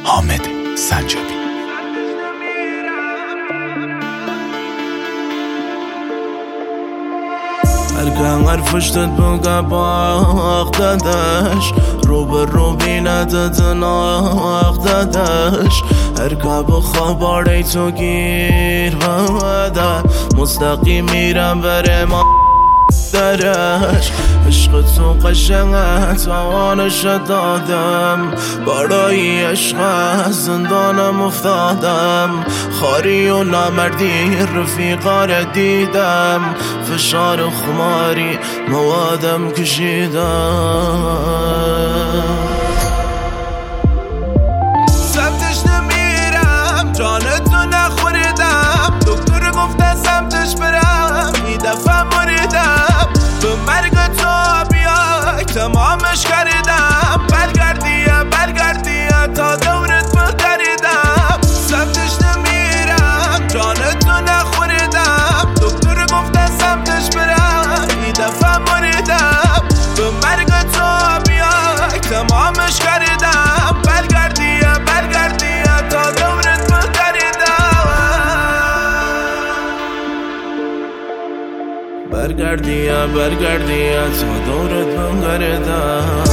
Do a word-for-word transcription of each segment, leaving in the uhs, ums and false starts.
حامد سنجابی. هرگاه حرفش داد بگه باق دادش، رو به رو بیندد ناق دادش. هرگاه بخواب ای تو گیر بده، مستقیم میرم بره ما درش. عشق تو قشنگه توانش دادم، برای عشق از زندانم افتادم. خاری و نامردی رفیقا را دیدم، فشار و خماری موادم کشیدم. سمتش نمیرم جانتو نخوردم، دکتر گفته سمتش برم این دفعه مریدم. به مرگ تو بیای تمامش کردم، برگردیه برگردیه تا دورت بگردیدم. سمتش نمیرم جانتو نخوردم، دکتر گفته سمتش برم این دفعه مریدم. به مرگ تو بیای تمامش کردم، برگردیه برگردیه تا دورت بگردیدم. برگردیه برگردیه تا دورت بگردیدم.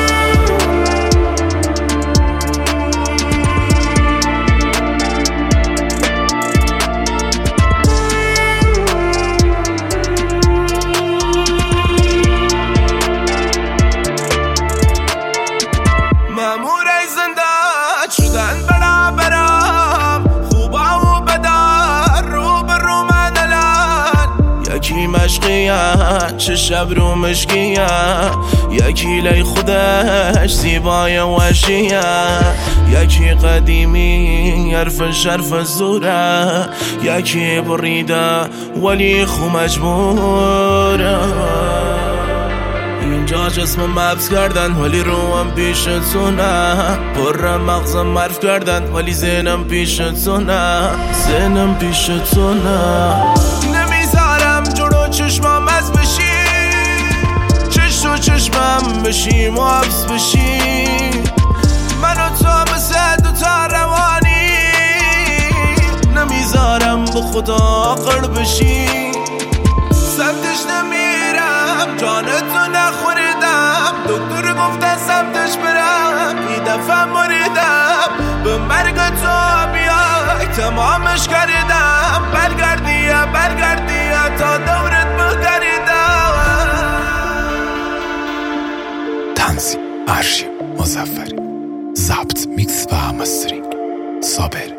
مامورای زندان شدن برابرم، خوبا و بدار رو به رو من الان. یکی مشقیه چه شب رو مشقیه، یکی لی خودش زیبای وشیه. یکی قدیمی حرف شرف زوره، یکی بریده ولی خو مجبوره. اینجا جسمم حبس کردن ولی روم پیشتونه، پر مغزم مرف کردن ولی ذهنم پیشتونه، ذهنم پیشتونه. نمیذارم جلو چشمم از بشی، چشم و چشمم بشیم و حبس بشی. من و تو مثل دوتا روانی، نمیذارم به خدا قرب بشی. سمتش نمیرم جانتو نخوردم، دکتر گفته سمتش برم این دفعه مریدم. به مرگ تو بیای تمامش کردم، برگردیه برگردیه تا دورت بگردیدم. تنظیم ارشیو مظفری، ضبط میکس و مسترینگ صابر